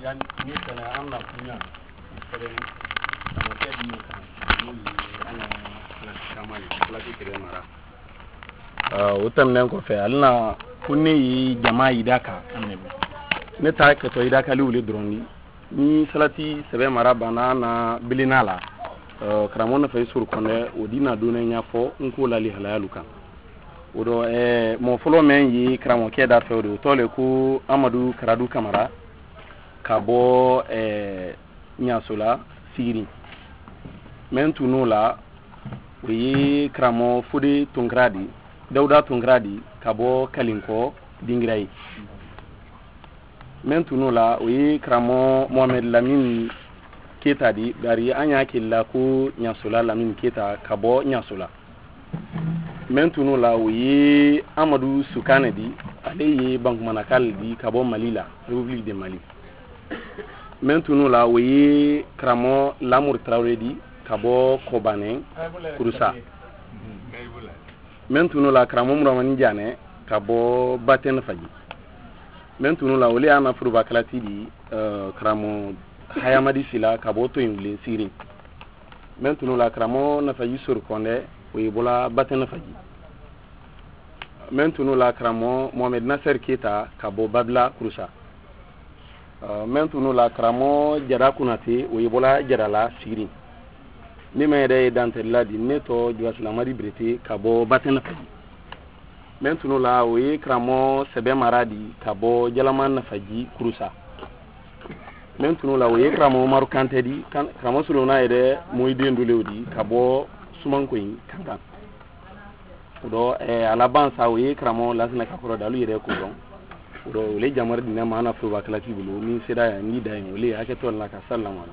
yani ni sana amna kunya seben sama ke di kan ni ana kama ni plaki kire mara utam nan ko fe alna kunni jama'a idaka annabi ne ta ka to idaka liwle droni ni salati sebe mara bana na bilinala kramona fe sur konne odina dune nya fo nko lali halaluka odo mo folo men yi kramo ke da fe odo tole ku Amadou Karadu Kamara kabo nyasula siri men tunula wi kramo fudi tungradi Dauda Tungradi kabo Kalinko Dingrai men tunula wi kramo Mohamed Lamine Keta di dari anya killa ku nyasula Lamine Keta kabo nyasula men tunula wi Amadou Soukane di ale bank manakal di kabo Malila République de Mali men tunula wi kramo Lamour Traoré di kabo Kobane Kurusa men tunula kramo Muramani Diane kabo Baten Faji men tunula wali ana furuba kalati di kramo Hayamadi Sila kabo to ingle siri men tunula kramo na faji sur konde wi bola Baten Faji men tunula kramo Mohamed Nasser Keita kabo Babla Kurusa men tunula kramo Jara Kunate wi bola Jarala siri ni mere dantella di neto Juaslamari Brete kabo Baten Faji men tunula wi kramo Sebe Maradi kabo Jalaman Faji Kurusa men tunula wi kramo Maru Kante di kramo sulona ede Moide Ndulewdi kabo Sumankoyin Kankan do alabansa wi kramo Lasna Kakoro dalu yede ko don do le jamar dina mana fu bakala tibulu ni seda ya ni da yin le ake to Allah ka sallama